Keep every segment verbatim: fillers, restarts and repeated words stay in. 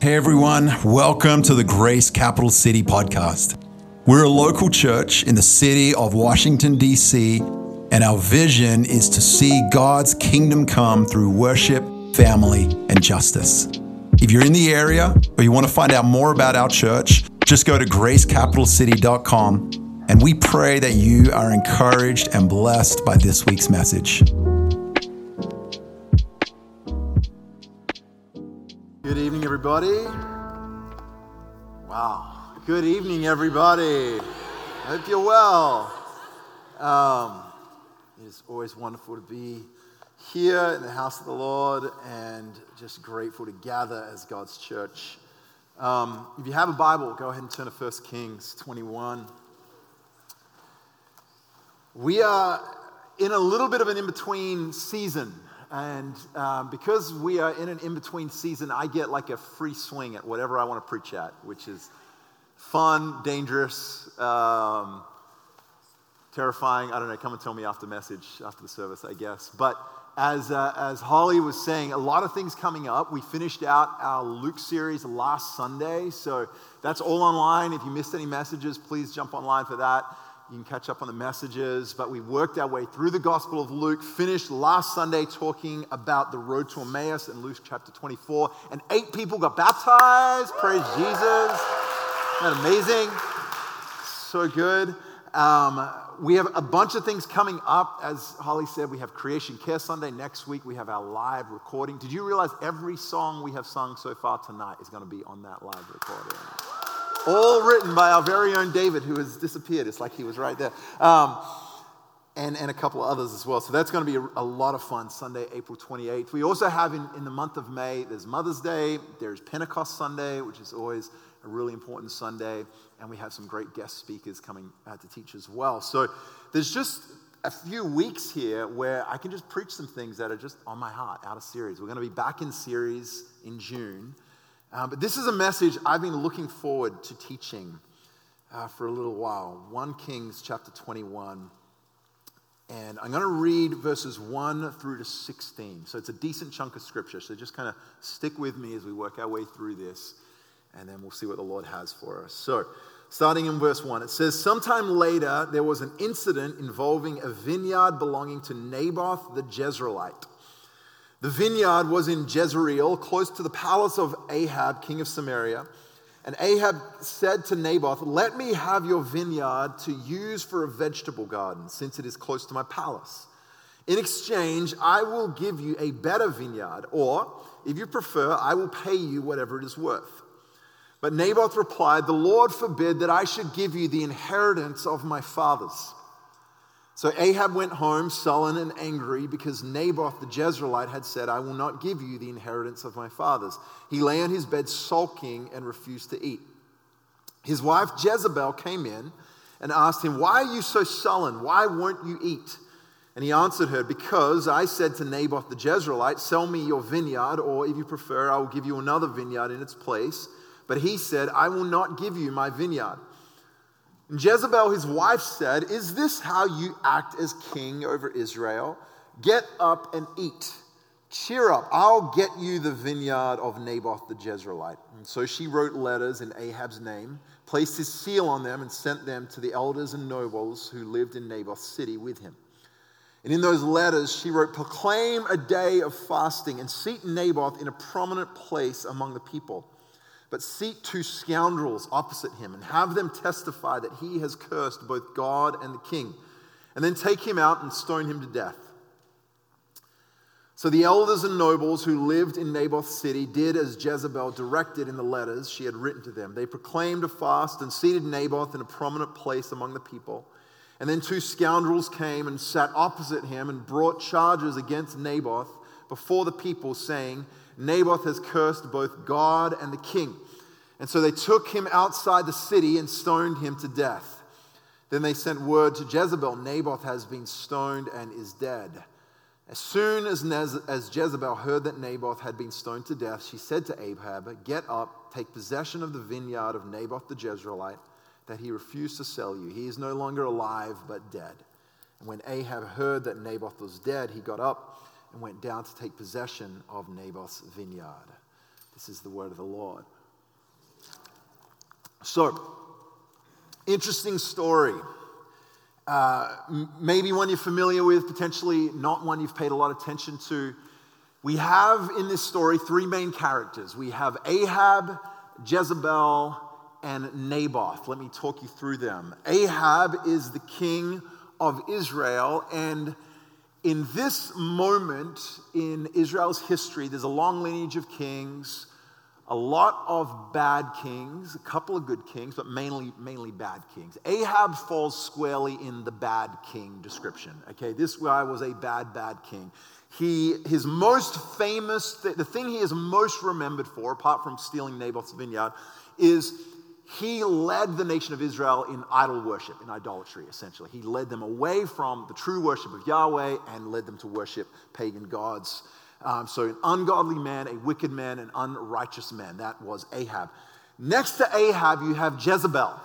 Hey everyone, welcome to the Grace Capital City podcast. We're a local church in the city of Washington, D C, and our vision is to see God's kingdom come through worship, family, and justice. If you're in the area or you want to find out more about our church, just go to grace capital city dot com, and we pray that you are encouraged and blessed by this week's message. Good evening, everybody. Wow. Good evening, everybody. I hope you're well. Um, it's always wonderful to be here in the house of the Lord and just grateful to gather as God's church. Um, if you have a Bible, go ahead and turn to First Kings twenty-one. We are in a little bit of an in-between season. And um, because we are in an in-between season, I get like a free swing at whatever I want to preach at, which is fun, dangerous, um, terrifying. I don't know, come and tell me after message, after the service, I guess. But as uh, as Holly was saying, a lot of things coming up. We finished out our Luke series last Sunday, so that's all online. If you missed any messages, please jump online for that. You can catch up on the messages, but we worked our way through the Gospel of Luke, finished last Sunday talking about the road to Emmaus in Luke chapter twenty-four, and eight people got baptized. Praise Jesus. Isn't that amazing? So good. Um, we have a bunch of things coming up. As Holly said, we have Creation Care Sunday. Next week, we have our live recording. Did you realize every song we have sung so far tonight is going to be on that live recording? All written by our very own David, who has disappeared. It's like he was right there. Um, and, and a couple of others as well. So that's going to be a, a lot of fun, Sunday, April twenty-eighth. We also have in, in the month of May, there's Mother's Day, there's Pentecost Sunday, which is always a really important Sunday. And we have some great guest speakers coming uh, to teach as well. So there's just a few weeks here where I can just preach some things that are just on my heart, out of series. We're going to be back in series in June. Um, but this is a message I've been looking forward to teaching uh, for a little while. First Kings chapter twenty-one. And I'm going to read verses one through to sixteen. So it's a decent chunk of scripture. So just kind of stick with me as we work our way through this. And then we'll see what the Lord has for us. So starting in verse one, it says, "Sometime later there was an incident involving a vineyard belonging to Naboth the Jezreelite. The vineyard was in Jezreel, close to the palace of Ahab, king of Samaria. And Ahab said to Naboth, 'Let me have your vineyard to use for a vegetable garden, since it is close to my palace. In exchange, I will give you a better vineyard, or, if you prefer, I will pay you whatever it is worth.' But Naboth replied, 'The Lord forbid that I should give you the inheritance of my fathers.' So Ahab went home sullen and angry because Naboth the Jezreelite had said, 'I will not give you the inheritance of my fathers.' He lay on his bed sulking and refused to eat. His wife Jezebel came in and asked him, 'Why are you so sullen? Why won't you eat?' And he answered her, 'Because I said to Naboth the Jezreelite, sell me your vineyard, or if you prefer, I will give you another vineyard in its place. But he said, I will not give you my vineyard.' And Jezebel, his wife, said, 'Is this how you act as king over Israel? Get up and eat. Cheer up, I'll get you the vineyard of Naboth the Jezreelite.' And so she wrote letters in Ahab's name, placed his seal on them, and sent them to the elders and nobles who lived in Naboth's city with him. And in those letters she wrote, 'Proclaim a day of fasting and seat Naboth in a prominent place among the people. But seat two scoundrels opposite him and have them testify that he has cursed both God and the king. And then take him out and stone him to death.' So the elders and nobles who lived in Naboth's city did as Jezebel directed in the letters she had written to them. They proclaimed a fast and seated Naboth in a prominent place among the people. And then two scoundrels came and sat opposite him and brought charges against Naboth before the people, saying, 'Naboth has cursed both God and the king.' And so they took him outside the city and stoned him to death. Then they sent word to Jezebel, 'Naboth has been stoned and is dead.' As soon as, Nez- as Jezebel heard that Naboth had been stoned to death, she said to Ahab, 'Get up, take possession of the vineyard of Naboth the Jezreelite that he refused to sell you. He is no longer alive, but dead.' And when Ahab heard that Naboth was dead, he got up and went down to take possession of Naboth's vineyard." This is the word of the Lord. So, interesting story. Uh, m- maybe one you're familiar with, potentially not one you've paid a lot of attention to. We have in this story three main characters. We have Ahab, Jezebel, and Naboth. Let me talk you through them. Ahab is the king of Israel, and in this moment in Israel's history, there's a long lineage of kings, a lot of bad kings, a couple of good kings, but mainly mainly bad kings. Ahab falls squarely in the bad king description. Okay, this guy was a bad, bad king. He, his most famous, th- the thing he is most remembered for, apart from stealing Naboth's vineyard, is he led the nation of Israel in idol worship, in idolatry, essentially. He led them away from the true worship of Yahweh and led them to worship pagan gods. Um, so an ungodly man, a wicked man, an unrighteous man. That was Ahab. Next to Ahab, you have Jezebel.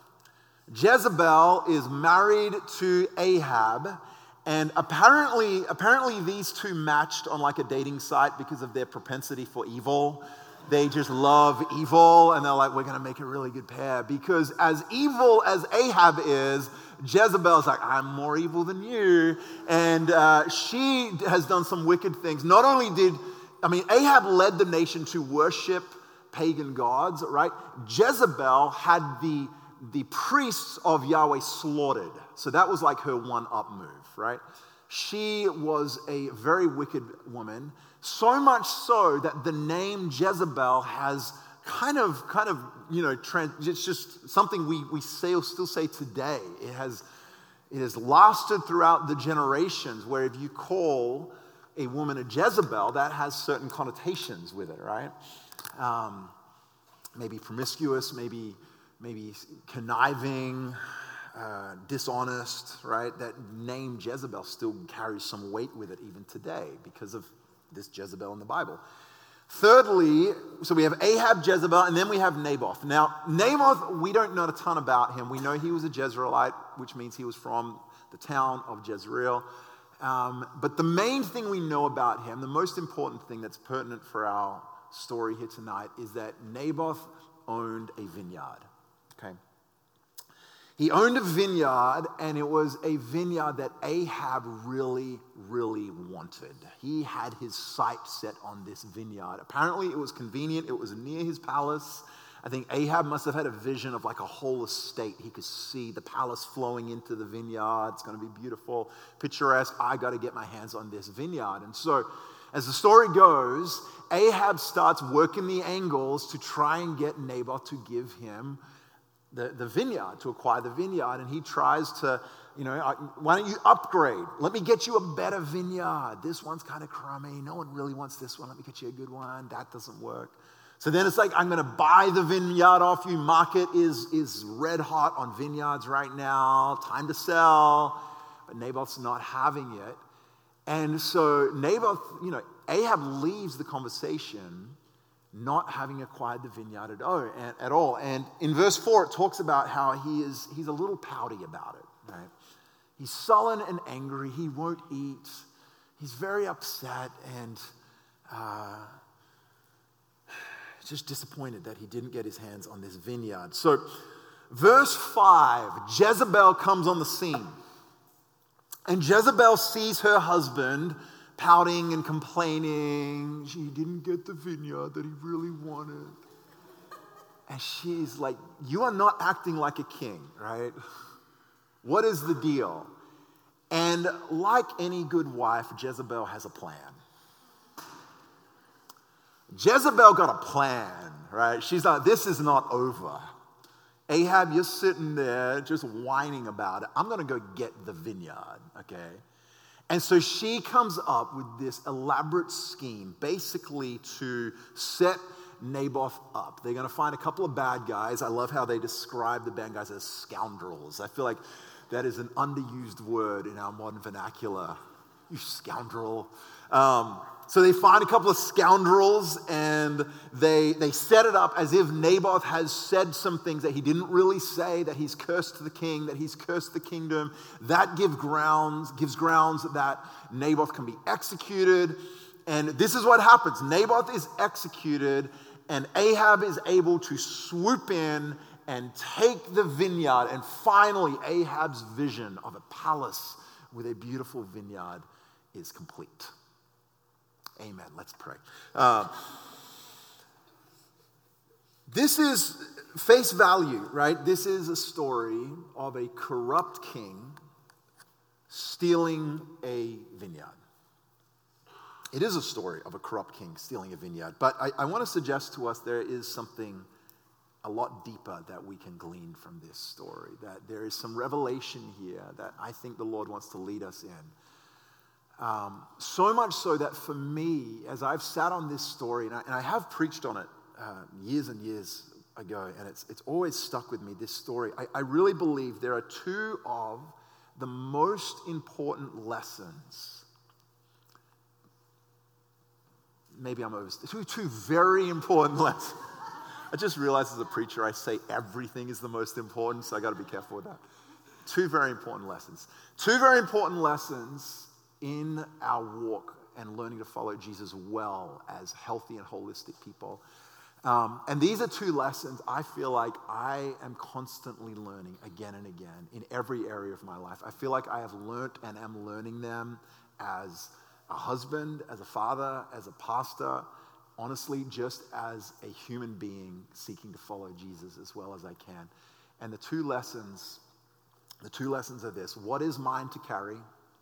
Jezebel is married to Ahab, and apparently, apparently these two matched on like a dating site because of their propensity for evil. They just love evil, and they're like, we're going to make a really good pair. Because as evil as Ahab is, Jezebel's like, I'm more evil than you. And uh, she has done some wicked things. Not only did, I mean, Ahab led the nation to worship pagan gods, right? Jezebel had the, the priests of Yahweh slaughtered. So that was like her one-up move, right? She was a very wicked woman, so much so that the name Jezebel has kind of, kind of, you know, trans, it's just something we we say, still say today. It has, it has lasted throughout the generations. Where if you call a woman a Jezebel, that has certain connotations with it, right? Um, maybe promiscuous, maybe maybe conniving. Uh, dishonest, right? That name Jezebel still carries some weight with it even today because of this Jezebel in the Bible. Thirdly, so we have Ahab, Jezebel, and then we have Naboth. Now, Naboth, we don't know a ton about him. We know he was a Jezreelite, which means he was from the town of Jezreel. Um, but the main thing we know about him, the most important thing that's pertinent for our story here tonight, is that Naboth owned a vineyard, okay? He owned a vineyard, and it was a vineyard that Ahab really, really wanted. He had his sight set on this vineyard. Apparently, it was convenient. It was near his palace. I think Ahab must have had a vision of like a whole estate. He could see the palace flowing into the vineyard. It's going to be beautiful, picturesque. I got to get my hands on this vineyard. And so, as the story goes, Ahab starts working the angles to try and get Naboth to give him The, the vineyard, to acquire the vineyard, and he tries to, you know, why don't you upgrade? Let me get you a better vineyard. This one's kind of crummy. No one really wants this one. Let me get you a good one. That doesn't work. So then it's like, I'm going to buy the vineyard off you. Market is, is red hot on vineyards right now. Time to sell. But Naboth's not having it. And so Naboth, you know, Ahab leaves the conversation not having acquired the vineyard at all, at all. And in verse four, it talks about how he is, he's a little pouty about it, right? He's sullen and angry. He won't eat. He's very upset and uh, just disappointed that he didn't get his hands on this vineyard. So verse five, Jezebel comes on the scene. And Jezebel sees her husband pouting and complaining. She didn't get the vineyard that he really wanted. And she's like, you are not acting like a king, right? What is the deal? And like any good wife, Jezebel has a plan. Jezebel got a plan, right? She's like, this is not over. Ahab, you're sitting there just whining about it. I'm going to go get the vineyard, okay? And so she comes up with this elaborate scheme, basically to set Naboth up. They're going to find a couple of bad guys. I love how they describe the bad guys as scoundrels. I feel like that is an underused word in our modern vernacular. You scoundrel. Um, so they find a couple of scoundrels, and they they set it up as if Naboth has said some things that he didn't really say, that he's cursed the king, that he's cursed the kingdom. That give grounds, gives grounds that Naboth can be executed. And this is what happens. Naboth is executed, and Ahab is able to swoop in and take the vineyard. And finally, Ahab's vision of a palace with a beautiful vineyard is complete. Amen. Let's pray. Uh, this is face value, right? This is a story of a corrupt king stealing a vineyard. It is a story of a corrupt king stealing a vineyard. But I, I want to suggest to us there is something a lot deeper that we can glean from this story. That there is some revelation here that I think the Lord wants to lead us in. Um, so much so that for me, as I've sat on this story, and I, and I have preached on it uh, years and years ago, and it's, it's always stuck with me, this story. I, I really believe there are two of the most important lessons. Maybe I'm over. Two, two very important lessons. I just realized as a preacher, I say everything is the most important, so I got to be careful with that. Two very important lessons. Two very important lessons in our walk and learning to follow Jesus well as healthy and holistic people. Um, and these are two lessons I feel like I am constantly learning again and again in every area of my life. I feel like I have learned and am learning them as a husband, as a father, as a pastor, honestly, just as a human being seeking to follow Jesus as well as I can. And the two lessons, the two lessons are this: what is mine to carry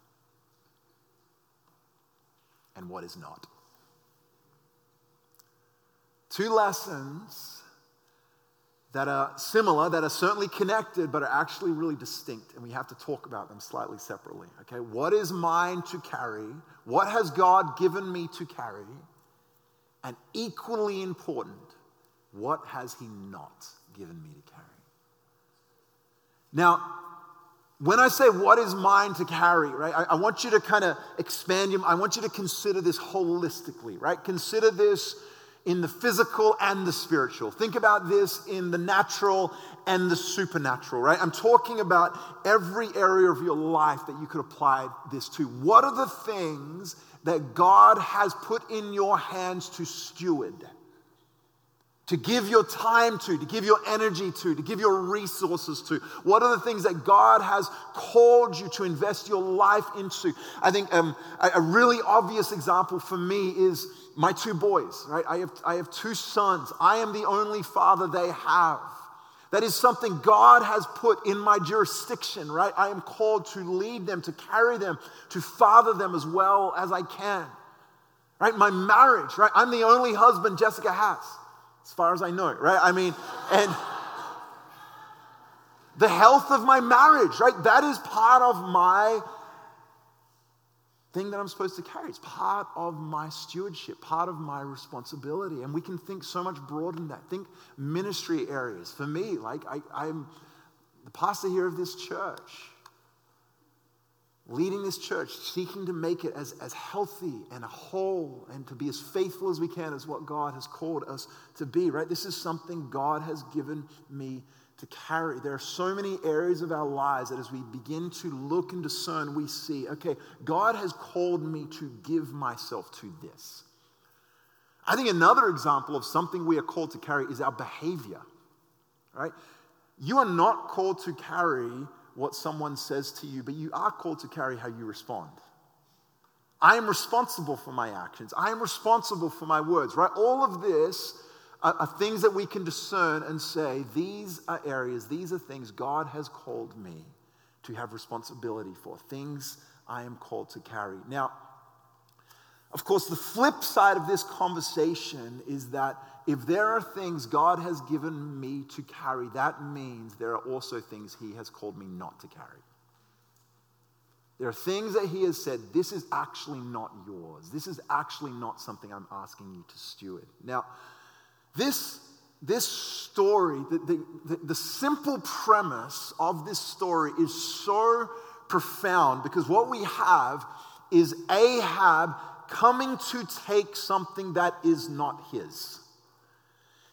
and what is not. Two lessons that are similar, that are certainly connected, but are actually really distinct, and we have to talk about them slightly separately, okay? What is mine to carry? What has God given me to carry? And equally important, what has he not given me to carry? Now, when I say what is mine to carry, right, I, I want you to kind of expand your, I want you to consider this holistically, right? Consider this in the physical and the spiritual. Think about this in the natural and the supernatural, right? I'm talking about every area of your life that you could apply this to. What are the things that God has put in your hands to steward, to give your time to, to give your energy to, to give your resources to? What are the things that God has called you to invest your life into? I think um, a, a really obvious example for me is my two boys, right? I have, I have two sons. I am the only father they have. That is something God has put in my jurisdiction, right? I am called to lead them, to carry them, to father them as well as I can, right? My marriage, right? I'm the only husband Jessica has, as far as I know, right? I mean, and the health of my marriage, right? That is part of my thing that I'm supposed to carry. It's part of my stewardship, part of my responsibility. And we can think so much broader than that. Think ministry areas. For me, like I, I'm the pastor here of this church, leading this church, seeking to make it as, as healthy and whole and to be as faithful as we can as what God has called us to be, right? This is something God has given me to carry. There are so many areas of our lives that as we begin to look and discern, we see, okay, God has called me to give myself to this. I think another example of something we are called to carry is our behavior, right? You are not called to carry what someone says to you, but you are called to carry how you respond. I am responsible for my actions. I am responsible for my words, right? All of this are, are things that we can discern and say, these are areas, these are things God has called me to have responsibility for, things I am called to carry. Now, of course, the flip side of this conversation is that if there are things God has given me to carry, that means there are also things he has called me not to carry. There are things that he has said, this is actually not yours. This is actually not something I'm asking you to steward. Now, this, this story, the, the, the simple premise of this story is so profound because what we have is Ahab coming to take something that is not his.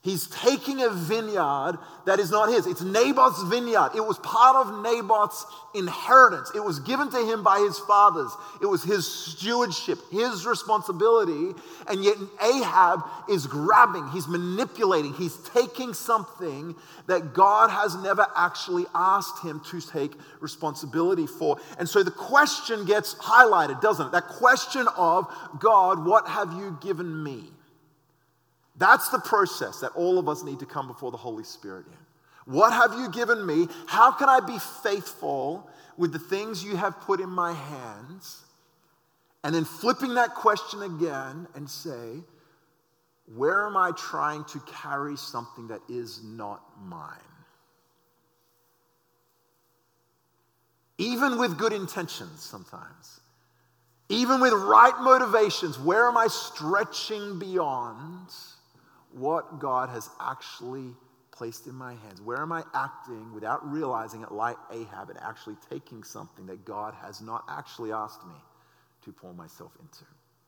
He's taking a vineyard that is not his. It's Naboth's vineyard. It was part of Naboth's inheritance. It was given to him by his fathers. It was his stewardship, his responsibility. And yet Ahab is grabbing, he's manipulating, he's taking something that God has never actually asked him to take responsibility for. And so the question gets highlighted, doesn't it? That question of, God, what have you given me? That's the process that all of us need to come before the Holy Spirit in. What have you given me? How can I be faithful with the things you have put in my hands? And then flipping that question again and say, where am I trying to carry something that is not mine? Even with good intentions sometimes. Even with right motivations, where am I stretching beyond what God has actually placed in my hands? Where am I acting without realizing it, like Ahab, and actually taking something that God has not actually asked me to pour myself into?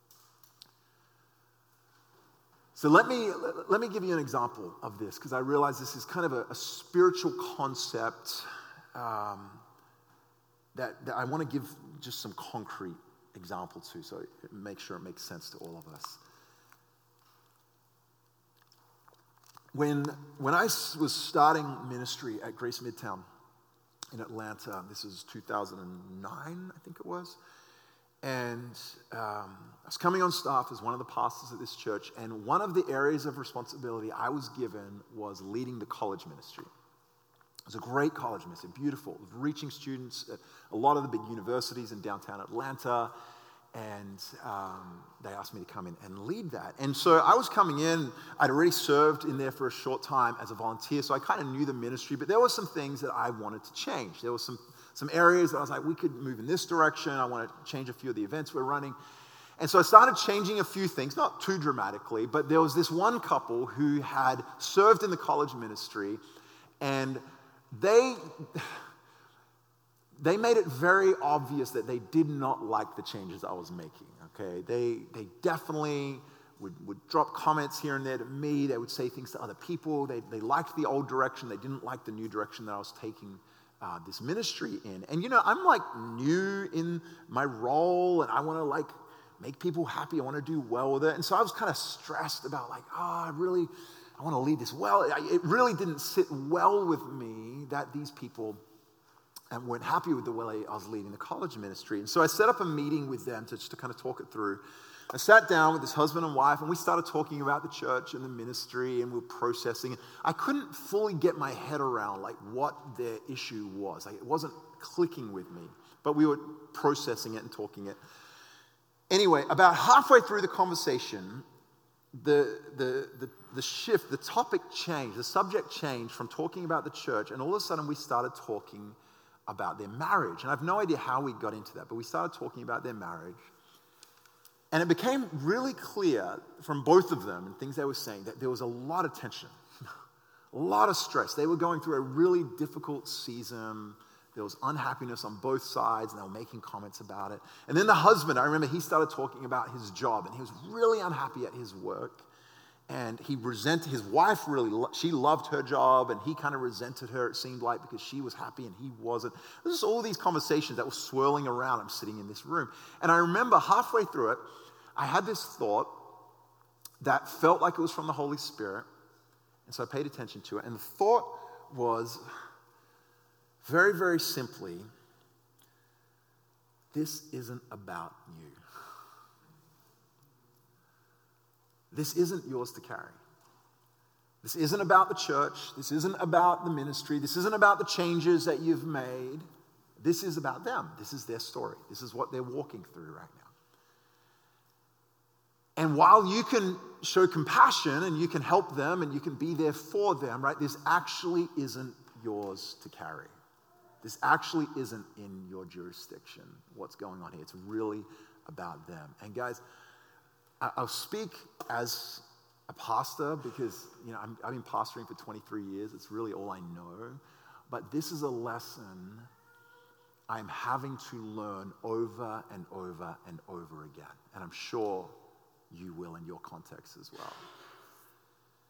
So let me let me give you an example of this, because I realize this is kind of a, a spiritual concept um, that, that I want to give just some concrete example to, so make sure it makes sense to all of us. When, when I was starting ministry at Grace Midtown in Atlanta, this was two thousand nine, I think it was, and um, I was coming on staff as one of the pastors at this church, and one of the areas of responsibility I was given was leading the college ministry. It was a great college ministry, beautiful, reaching students at a lot of the big universities in downtown Atlanta. And um, they asked me to come in and lead that. And so I was coming in. I'd already served in there for a short time as a volunteer, so I kind of knew the ministry, but there were some things that I wanted to change. There were some, some areas that I was like, we could move in this direction. I want to change a few of the events we're running. And so I started changing a few things, not too dramatically, but there was this one couple who had served in the college ministry, and they... They made it very obvious that they did not like the changes I was making, okay? They they definitely would, would drop comments here and there to me. They would say things to other people. They, they liked the old direction. They didn't like the new direction that I was taking uh, this ministry in. And, you know, I'm, like, new in my role, and I want to, like, make people happy. I want to do well with it. And so I was kind of stressed about, like, oh, I really, I want to lead this well. It really didn't sit well with me that these people and weren't happy with the way I was leading the college ministry. And so I set up a meeting with them to just to kind of talk it through. I sat down with this husband and wife, and we started talking about the church and the ministry, and we were processing. I couldn't fully get my head around like what their issue was. Like, it wasn't clicking with me, but we were processing it and talking it. Anyway, about halfway through the conversation, the the the, the shift, the topic changed, the subject changed from talking about the church, and all of a sudden we started talking about their marriage. And I have no idea how we got into that, but we started talking about their marriage. And it became really clear from both of them and things they were saying that there was a lot of tension, a lot of stress. They were going through a really difficult season. There was unhappiness on both sides, and they were making comments about it. And then the husband, I remember he started talking about his job, and he was really unhappy at his work. And he resented, his wife really, she loved her job, and he kind of resented her, it seemed like, because she was happy and he wasn't. There's just all these conversations that were swirling around. I'm sitting in this room. And I remember halfway through it, I had this thought that felt like it was from the Holy Spirit. And so I paid attention to it. And the thought was very, very simply, this isn't about you. This isn't yours to carry. This isn't about the church. This isn't about the ministry. This isn't about the changes that you've made. This is about them. This is their story. This is what they're walking through right now. And while you can show compassion and you can help them and you can be there for them, right, this actually isn't yours to carry. This actually isn't in your jurisdiction, what's going on here. It's really about them. And guys, I'll speak as a pastor because, you know, I'm, I've been pastoring for twenty-three years. It's really all I know. But this is a lesson I'm having to learn over and over and over again. And I'm sure you will in your context as well.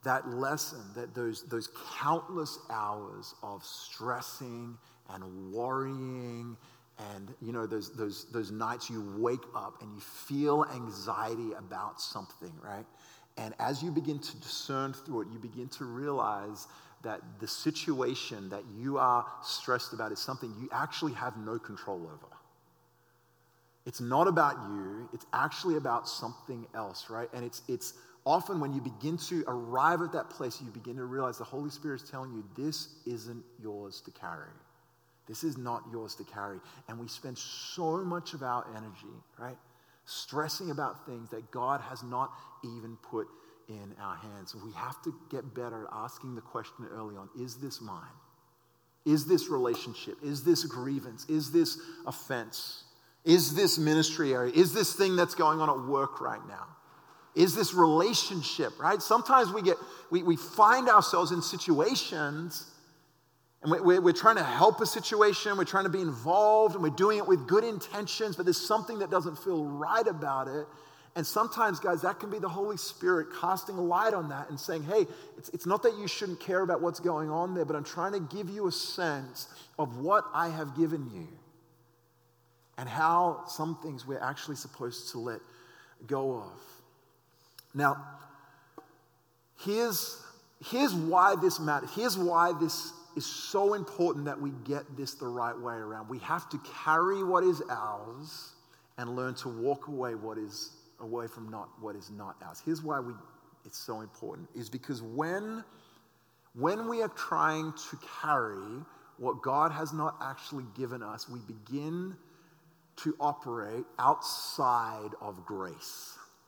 that lesson, that those, those countless hours of stressing and worrying and, you know, those, those, those nights you wake up and you feel anxiety about something, right? And as you begin to discern through it, you begin to realize that the situation that you are stressed about is something you actually have no control over. It's not about you, it's actually about something else, right? And it's it's often when you begin to arrive at that place, you begin to realize the Holy Spirit is telling you, this isn't yours to carry. This is not yours to carry. And we spend so much of our energy, right, stressing about things that God has not even put in our hands. We have to get better at asking the question early on, is this mine? Is this relationship? Is this grievance? Is this offense? Is this ministry area? Is this thing that's going on at work right now? Is this relationship, right? Sometimes we get, we, we find ourselves in situations and we, we're, we're trying to help a situation, we're trying to be involved, and we're doing it with good intentions, but there's something that doesn't feel right about it. And sometimes, guys, that can be the Holy Spirit casting a light on that and saying, hey, it's, it's not that you shouldn't care about what's going on there, but I'm trying to give you a sense of what I have given you and how some things we're actually supposed to let go of. Now, here's, here's why this matters. Here's why this is so important that we get this the right way around. We have to carry what is ours and learn to walk away what is away from not what is not ours. Here's why we it's so important, is because when, when we are trying to carry what God has not actually given us, we begin to operate outside of grace.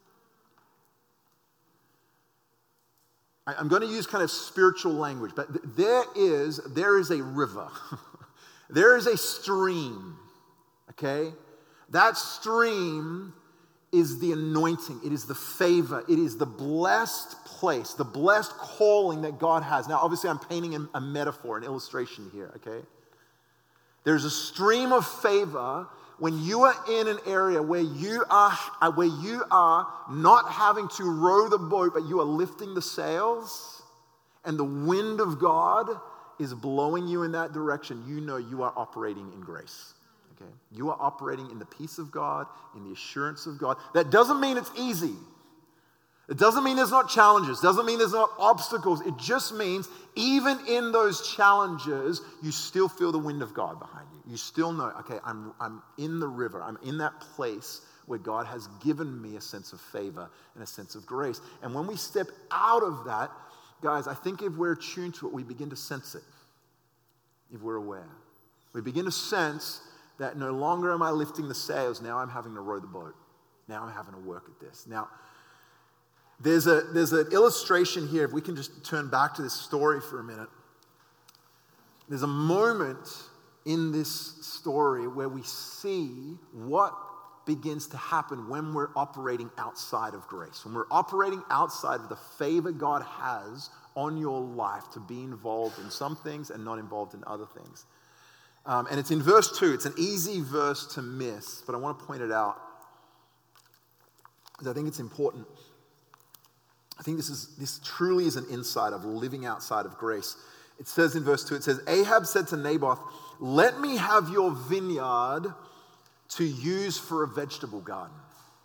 I'm going to use kind of spiritual language, but there is, there is a river. There is a stream, okay? That stream is the anointing. It is the favor. It is the blessed place, the blessed calling that God has. Now, obviously, I'm painting a metaphor, an illustration here, okay? There's a stream of favor when you are in an area where you are where you are not having to row the boat, but you are lifting the sails, and the wind of God is blowing you in that direction. You know you are operating in grace. Okay? You are operating in the peace of God, in the assurance of God. That doesn't mean it's easy. It doesn't mean there's not challenges. Doesn't mean there's not obstacles. It just means even in those challenges, you still feel the wind of God behind you. You still know, okay, I'm, I'm in the river. I'm in that place where God has given me a sense of favor and a sense of grace. And when we step out of that, guys, I think if we're attuned to it, we begin to sense it. If we're aware. We begin to sense that no longer am I lifting the sails. Now I'm having to row the boat. Now I'm having to work at this. Now, There's a there's an illustration here. If we can just turn back to this story for a minute. There's a moment in this story where we see what begins to happen when we're operating outside of grace. When we're operating outside of the favor God has on your life to be involved in some things and not involved in other things. Um, and it's in verse two. It's an easy verse to miss, but I want to point it out because I think it's important. I think this is this truly is an insight of living outside of grace. It says in verse two, it says, Ahab said to Naboth, let me have your vineyard to use for a vegetable garden.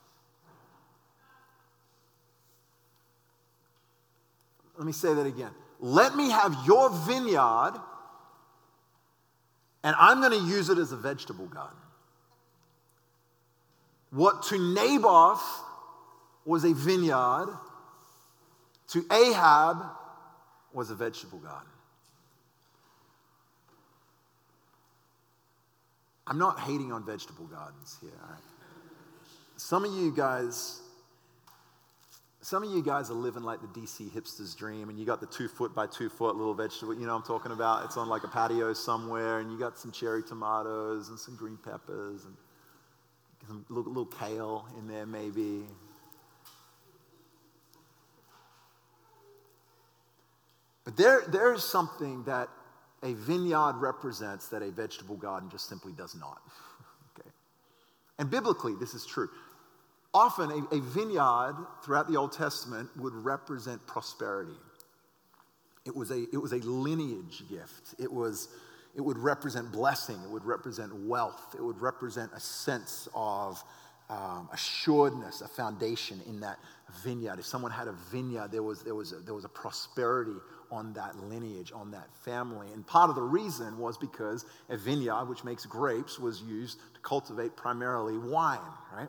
Let me say that again. Let me have your vineyard, and I'm going to use it as a vegetable garden. What to Naboth was a vineyard, to Ahab was a vegetable garden. I'm not hating on vegetable gardens here, all right? Some of you guys, some of you guys are living like the D C hipster's dream, and you got the two foot by two foot little vegetable, you know what I'm talking about? It's on like a patio somewhere, and you got some cherry tomatoes and some green peppers and some little, little kale in there maybe. But there, there is something that a vineyard represents that a vegetable garden just simply does not. Okay? And biblically, this is true. Often, a, a vineyard throughout the Old Testament would represent prosperity. It was a, it was a lineage gift. It was, it would represent blessing. It would represent wealth. It would represent a sense of um, assuredness, a foundation in that vineyard. If someone had a vineyard, there was, there was, a, there was a prosperity on that lineage, on that family. And part of the reason was because a vineyard, which makes grapes, was used to cultivate primarily wine, right?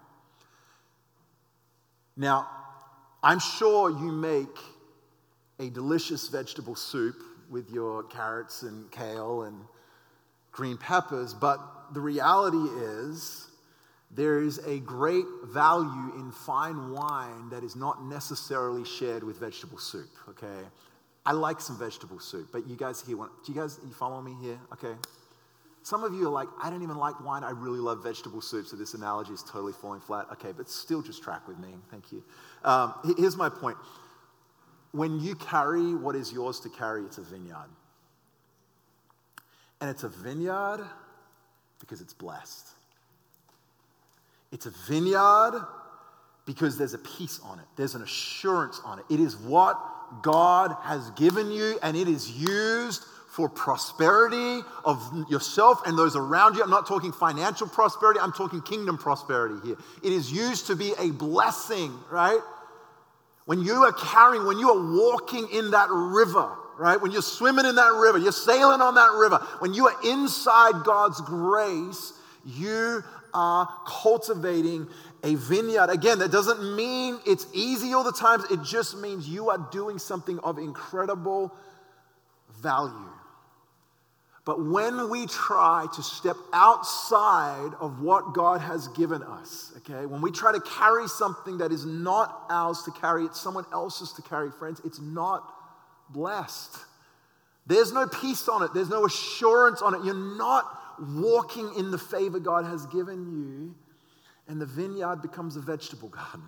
Now, I'm sure you make a delicious vegetable soup with your carrots and kale and green peppers, but the reality is there is a great value in fine wine that is not necessarily shared with vegetable soup, okay? I like some vegetable soup, but you guys here, want, do you guys, you follow me here? Okay. Some of you are like, I don't even like wine. I really love vegetable soup, so this analogy is totally falling flat. Okay, but still just track with me. Thank you. Um, here's my point. When you carry what is yours to carry, it's a vineyard. And it's a vineyard because it's blessed. It's a vineyard because there's a peace on it. There's an assurance on it. It is what God has given you, and it is used for prosperity of yourself and those around you. I'm not talking financial prosperity. I'm talking kingdom prosperity here. It is used to be a blessing, right? When you are carrying, when you are walking in that river, right? When you're swimming in that river, you're sailing on that river, when you are inside God's grace, you are cultivating a vineyard. Again, that doesn't mean it's easy all the time. It just means you are doing something of incredible value. But when we try to step outside of what God has given us, okay, when we try to carry something that is not ours to carry, it's someone else's to carry, friends, it's not blessed. There's no peace on it. There's no assurance on it. You're not walking in the favor God has given you, and the vineyard becomes a vegetable garden.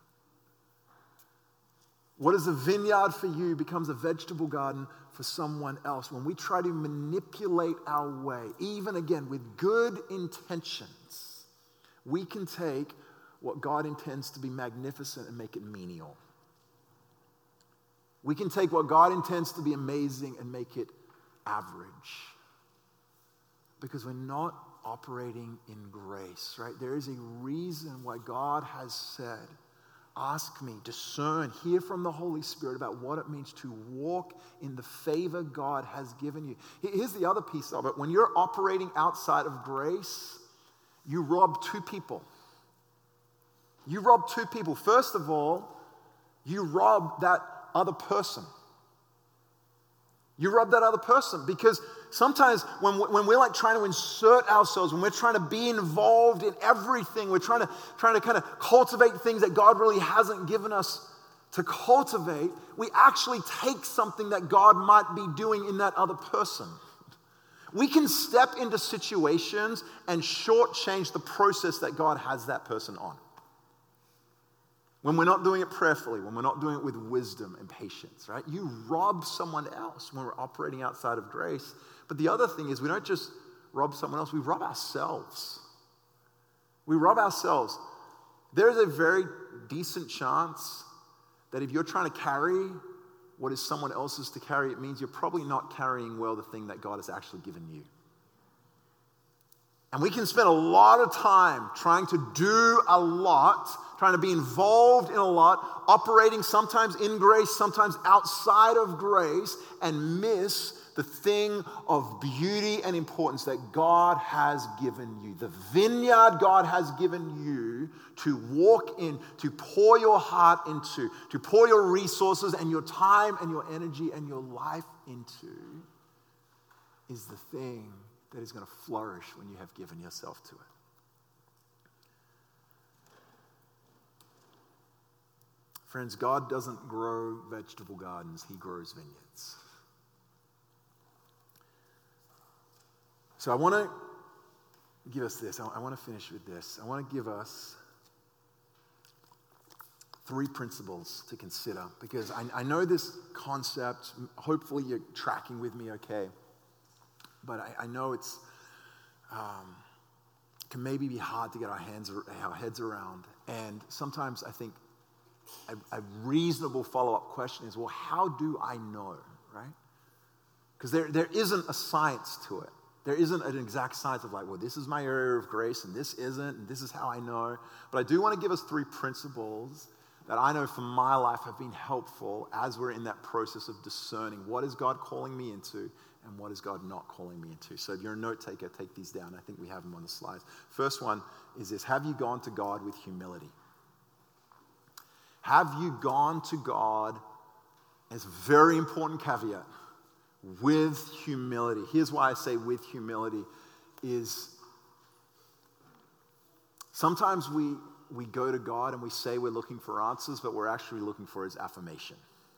What is a vineyard for you becomes a vegetable garden for someone else. When we try to manipulate our way, even again with good intentions, we can take what God intends to be magnificent and make it menial. We can take what God intends to be amazing and make it average. Because we're not operating in grace, right? There is a reason why God has said, ask me, discern, hear from the Holy Spirit about what it means to walk in the favor God has given you. Here's the other piece of it. When you're operating outside of grace, you rob two people. You rob two people. First of all, you rob that other person. You rob that other person because sometimes when, when we're like trying to insert ourselves, when we're trying to be involved in everything, we're trying to, trying to kind of cultivate things that God really hasn't given us to cultivate, we actually take something that God might be doing in that other person. We can step into situations and shortchange the process that God has that person on. When we're not doing it prayerfully, when we're not doing it with wisdom and patience, right? You rob someone else when we're operating outside of grace. But the other thing is we don't just rob someone else, we rob ourselves. We rob ourselves. There's a very decent chance that if you're trying to carry what is someone else's to carry, it means you're probably not carrying well the thing that God has actually given you. And we can spend a lot of time trying to do a lot, trying to be involved in a lot, operating sometimes in grace, sometimes outside of grace, and miss the thing of beauty and importance that God has given you. The vineyard God has given you to walk in, to pour your heart into, to pour your resources and your time and your energy and your life into is the thing that is going to flourish when you have given yourself to it. Friends, God doesn't grow vegetable gardens, He grows vineyards. So I want to give us this. I want to finish with this. I want to give us three principles to consider because I, I know this concept, hopefully you're tracking with me okay. But I, I know it's um, can maybe be hard to get our hands, our heads around. And sometimes I think a, a reasonable follow-up question is, well, how do I know? right? Because there, there isn't a science to it. There isn't an exact science of like, well, this is my area of grace and this isn't, and this is how I know. But I do want to give us three principles that I know from my life have been helpful as we're in that process of discerning what is God calling me into and what is God not calling me into. So if you're a note taker, take these down. I think we have them on the slides. First one is this: have you gone to God with humility? Have you gone to God, as a very important caveat, with humility? Here's why I say with humility is sometimes we, we go to God and we say we're looking for answers, but we're actually looking for his affirmation.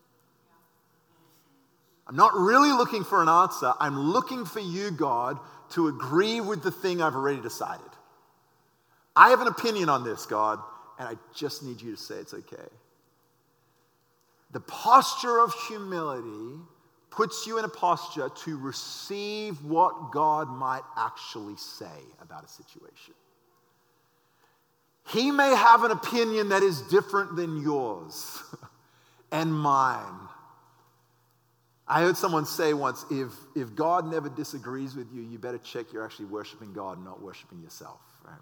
I'm not really looking for an answer. I'm looking for you, God, to agree with the thing I've already decided. I have an opinion on this, God, and I just need you to say it's okay. The posture of humility puts you in a posture to receive what God might actually say about a situation. He may have an opinion that is different than yours and mine. I heard someone say once, if, if God never disagrees with you, you better check you're actually worshiping God and not worshiping yourself, right?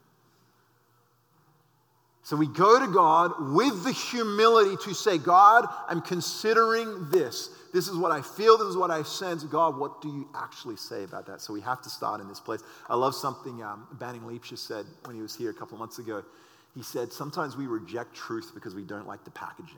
So we go to God with the humility to say, God, I'm considering this. This is what I feel. This is what I sense. God, what do you actually say about that? So we have to start in this place. I love something um, Banning Leipzig said when he was here a couple of months ago. He said, sometimes we reject truth because we don't like the packaging.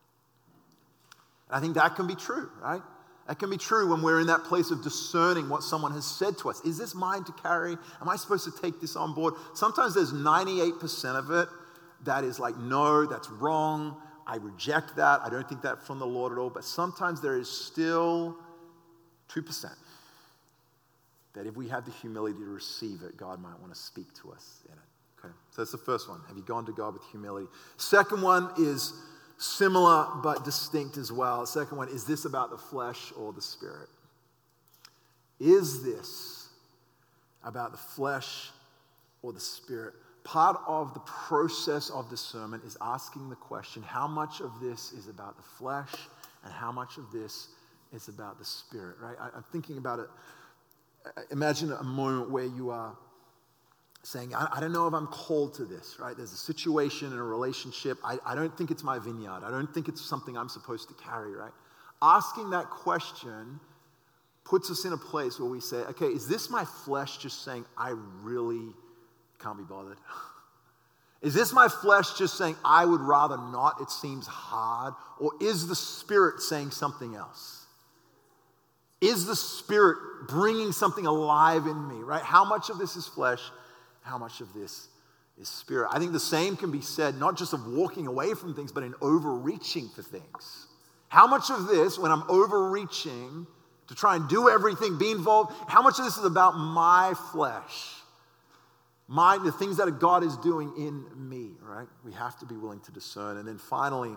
I think that can be true, right? That can be true when we're in that place of discerning what someone has said to us. Is this mine to carry? Am I supposed to take this on board? Sometimes there's ninety-eight percent of it that is like, no, that's wrong. I reject that. I don't think that from the Lord at all. But sometimes there is still two percent that if we have the humility to receive it, God might want to speak to us in it. Okay, so that's the first one. Have you gone to God with humility? Second one is similar but distinct as well. The second one, is this about the flesh or the spirit? Is this about the flesh or the spirit? Part of the process of discernment is asking the question, how much of this is about the flesh and how much of this is about the spirit, right? I, I'm thinking about it. Imagine a moment where you are saying, I, I don't know if I'm called to this, right? There's a situation in a relationship. I, I don't think it's my vineyard. I don't think it's something I'm supposed to carry, right? Asking that question puts us in a place where we say, okay, is this my flesh just saying, I really can't be bothered? Is this my flesh just saying, I would rather not, it seems hard? Or is the Spirit saying something else? Is the Spirit bringing something alive in me, right? How much of this is flesh? How much of this is spirit? I think the same can be said, not just of walking away from things, but in overreaching for things. How much of this, when I'm overreaching to try and do everything, be involved, how much of this is about my flesh? My, the things that God is doing in me, right? We have to be willing to discern. And then finally,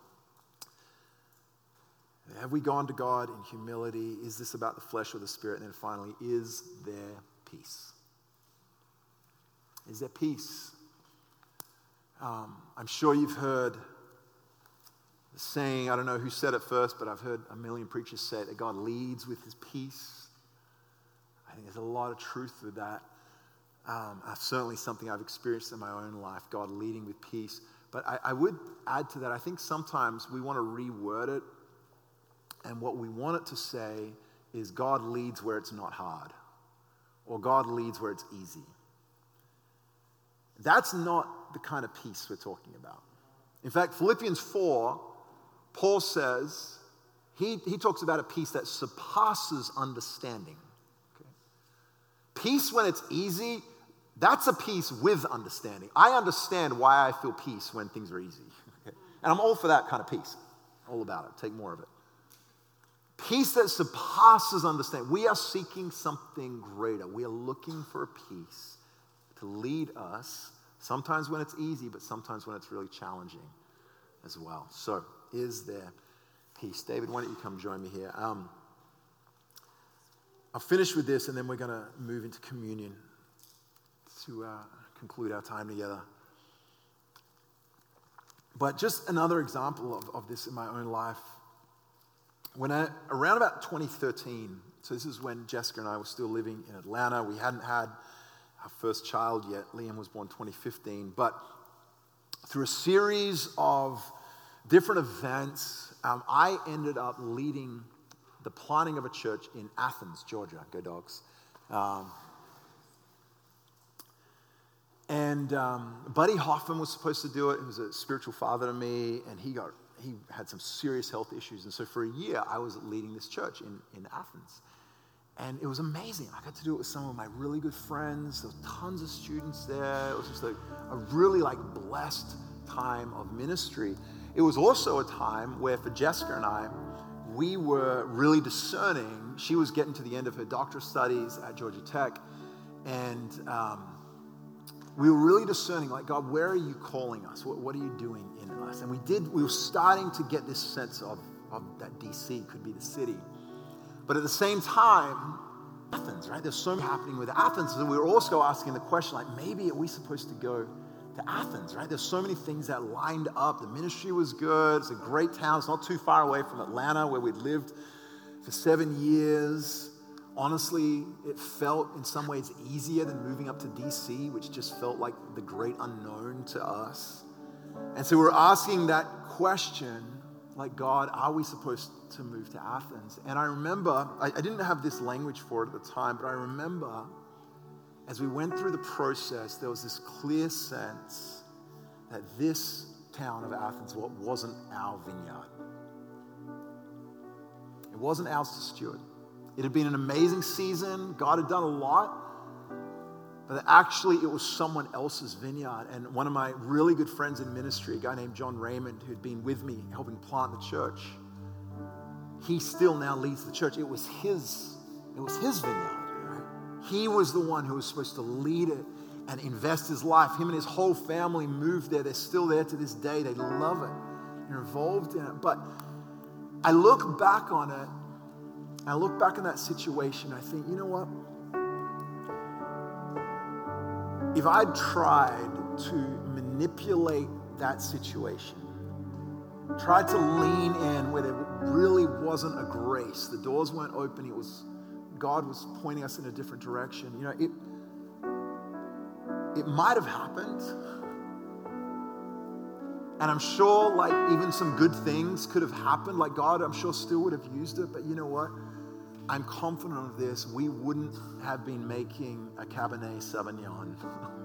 have we gone to God in humility? Is this about the flesh or the spirit? And then finally, is there peace? Is there peace? Um, I'm sure you've heard the saying, I don't know who said it first, but I've heard a million preachers say it, that God leads with his peace. I think there's a lot of truth to that. Um, uh, certainly something I've experienced in my own life, God leading with peace. But I, I would add to that, I think sometimes we want to reword it, and what we want it to say is God leads where it's not hard, or God leads where it's easy. That's not the kind of peace we're talking about. In fact, Philippians four, Paul says, he, he talks about a peace that surpasses understanding. Okay? Peace when it's easy, that's a peace with understanding. I understand why I feel peace when things are easy. Okay? And I'm all for that kind of peace. All about it. Take more of it. Peace that surpasses understanding. We are seeking something greater. We are looking for a peace to lead us, sometimes when it's easy, but sometimes when it's really challenging as well. So, is there peace? David, why don't you come join me here? Um, I'll finish with this, and then we're going to move into communion to uh, conclude our time together. But just another example of, of this in my own life. when I, around about twenty thirteen, so this is when Jessica and I were still living in Atlanta. We hadn't had our first child yet. Liam was born twenty fifteen. But through a series of different events, um, I ended up leading the planting of a church in Athens, Georgia. Go Dogs. Um, and um, Buddy Hoffman was supposed to do it. He was a spiritual father to me, and he got he had some serious health issues. And so for a year, I was leading this church in, in Athens. And it was amazing. I got to do it with some of my really good friends. There were tons of students there. It was just a, a really like blessed time of ministry. It was also a time where for Jessica and I, we were really discerning. She was getting to the end of her doctorate studies at Georgia Tech. And um, we were really discerning, like, God, where are you calling us? What, what are you doing in us? And we did, we were starting to get this sense of, of that D C could be the city. But at the same time, Athens, right? There's so much happening with Athens. And we were also asking the question, like, maybe are we supposed to go to Athens, right? There's so many things that lined up. The ministry was good. It's a great town. It's not too far away from Atlanta, where we'd lived for seven years. Honestly, it felt in some ways easier than moving up to D C, which just felt like the great unknown to us. And so we're asking that question, like, God, are we supposed to move to Athens? And I remember, I, I didn't have this language for it at the time, but I remember as we went through the process, there was this clear sense that this town of Athens wasn't our vineyard. It wasn't ours to steward. It had been an amazing season. God had done a lot. But actually, it was someone else's vineyard. And one of my really good friends in ministry, a guy named John Raymond, who'd been with me helping plant the church, he still now leads the church. It was his, it was his vineyard. Right? He was the one who was supposed to lead it and invest his life. Him and his whole family moved there. They're still there to this day. They love it. They're involved in it. But I look back on it, I look back on that situation, I think, you know what? If I'd tried to manipulate that situation, tried to lean in where there really wasn't a grace, the doors weren't open, it was, God was pointing us in a different direction, you know, it, it might have happened. And I'm sure like even some good things could have happened. Like God, I'm sure still would have used it. But you know what? I'm confident of this. We wouldn't have been making a Cabernet Sauvignon.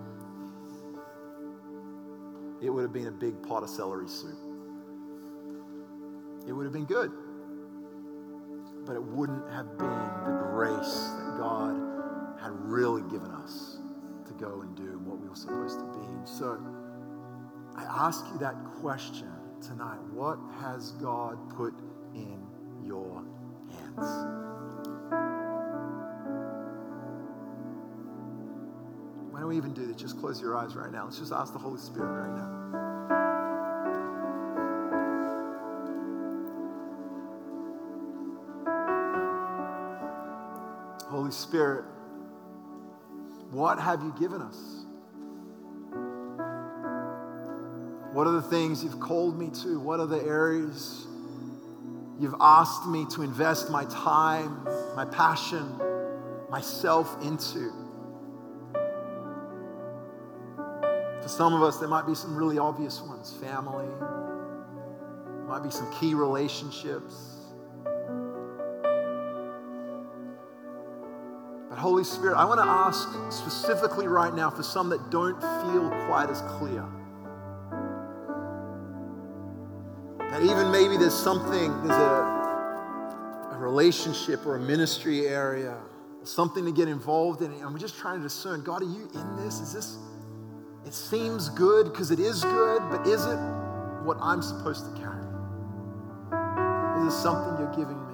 It would have been a big pot of celery soup. It would have been good. But it wouldn't have been the grace that God had really given us to go and do what we were supposed to be. And so I ask you that question tonight. What has God put in your hands? Why don't we even do this? Just close your eyes right now. Let's just ask the Holy Spirit right now. Holy Spirit, what have you given us? What are the things you've called me to? What are the areas you've asked me to invest my time, my passion, myself into? For some of us, there might be some really obvious ones. Family. There might be some key relationships. But Holy Spirit, I want to ask specifically right now for some that don't feel quite as clear. That even maybe there's something, there's a, a relationship or a ministry area, something to get involved in, and we're just trying to discern, God, are you in this? Is this, it seems good because it is good, but is it what I'm supposed to carry? Is it something you're giving me?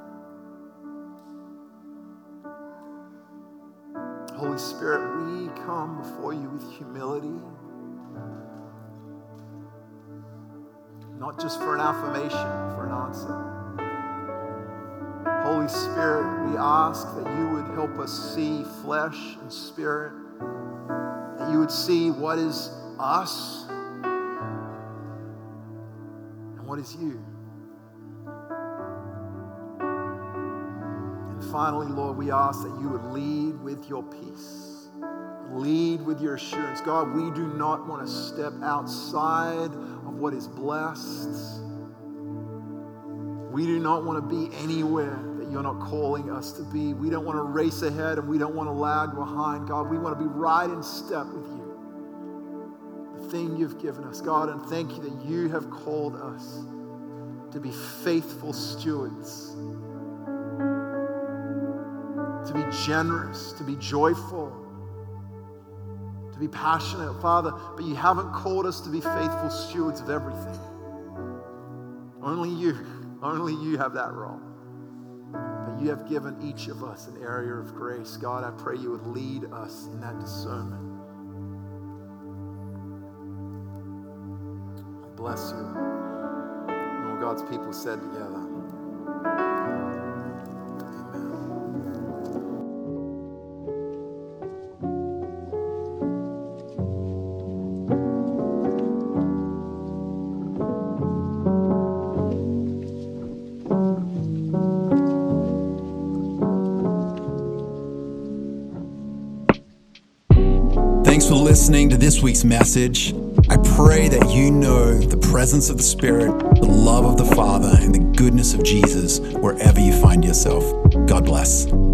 Holy Spirit, we come before you with humility. Not just for an affirmation, for an answer. Holy Spirit, we ask that you would help us see flesh and spirit, that you would see what is us and what is you. finally, Lord, we ask that you would lead with your peace. Lead with your assurance. God, we do not want to step outside of what is blessed. We do not want to be anywhere that you're not calling us to be. We don't want to race ahead and we don't want to lag behind. God, we want to be right in step with you. The thing you've given us, God, and thank you that you have called us to be faithful stewards, to be generous, to be joyful, to be passionate, Father, but you haven't called us to be faithful stewards of everything. Only you, only you have that role. But you have given each of us an area of grace. God, I pray you would lead us in that discernment. I bless you. And all God's people said together. Thanks for listening to this week's message. I pray that you know the presence of the Spirit, the love of the Father, and the goodness of Jesus wherever you find yourself. God bless.